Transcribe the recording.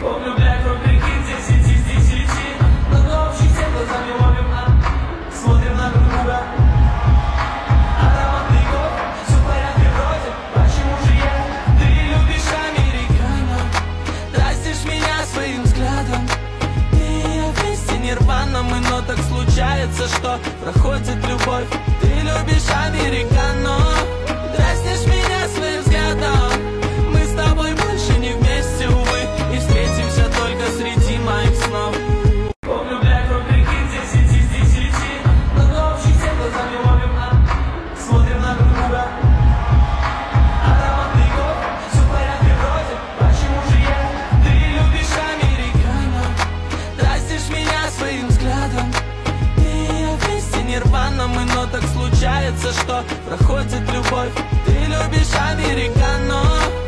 Помню, блядь, прикид 10 из 10. Но до общих тем глазами ловим, смотрим на друг друга. Аромат грехов, все в порядке вроде. Почему же ты любишь американо? Тратишь меня своим взглядом. И я вместе нирвана мы, но так случается, что проходит любовь. Ты любишь американо. Дразнишь меня своим взглядом. Мы с тобой больше не вместе, увы, и встретимся только среди моих снов. Помню, блядь, прикид 10 из 10. Но до общих тем глазами ловим, смотрим на друг друга. Аромат грехов, все в порядке вроде. Почему же ты любишь американо? Дразнишь меня своим взглядом. И я вместе нирвана мы, но так случается, что проходит любовь. Ты любишь американо.